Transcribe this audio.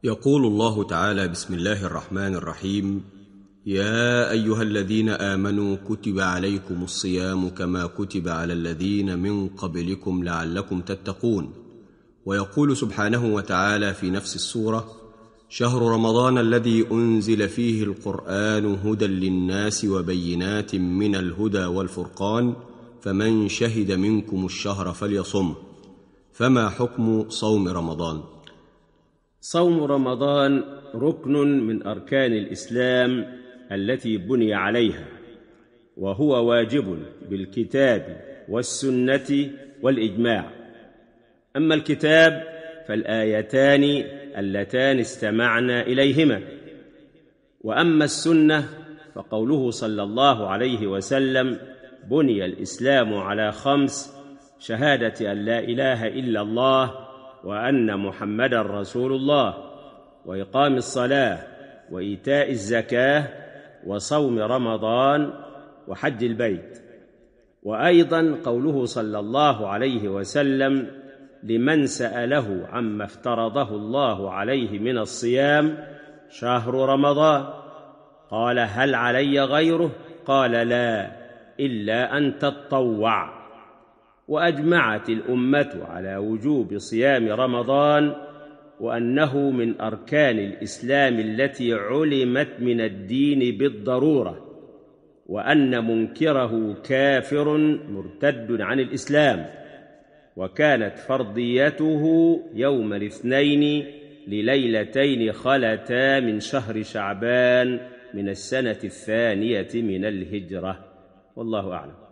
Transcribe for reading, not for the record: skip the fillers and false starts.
يقول الله تعالى: بسم الله الرحمن الرحيم. يا أيها الذين آمنوا كتب عليكم الصيام كما كتب على الذين من قبلكم لعلكم تتقون. ويقول سبحانه وتعالى في نفس السورة: شهر رمضان الذي أنزل فيه القرآن هدى للناس وبينات من الهدى والفرقان فمن شهد منكم الشهر فليصمه. فما حكم صوم رمضان؟ صوم رمضان ركن من أركان الإسلام التي بني عليها، وهو واجب بالكتاب والسنة والإجماع. أما الكتاب فالآيتان اللتان استمعنا إليهما، وأما السنة فقوله صلى الله عليه وسلم: بني الإسلام على 5: شهادة أن لا إله إلا الله وأن محمدًا رسول الله، وإقام الصلاة، وإيتاء الزكاة، وصوم رمضان، وحج البيت. وأيضاً قوله صلى الله عليه وسلم لمن سأله عما افترضه الله عليه من الصيام: شهر رمضان. قال: هل علي غيره؟ قال: لا، إلا أن تطوع. وأجمعت الأمة على وجوب صيام رمضان، وأنه من أركان الإسلام التي علمت من الدين بالضرورة، وأن منكره كافر مرتد عن الإسلام. وكانت فرضيته يوم الاثنين لليلتين خلتا من شهر شعبان من السنة 2 من الهجرة، والله أعلم.